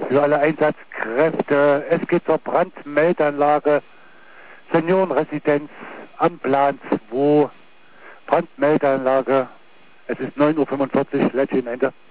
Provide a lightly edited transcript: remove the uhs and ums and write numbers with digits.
für alle Einsatzkräfte. Es geht zur Brandmeldeanlage Seniorenresidenz am Plan 2. Brandmeldeanlage. Es ist 9:45 Uhr, Lädchen Ende.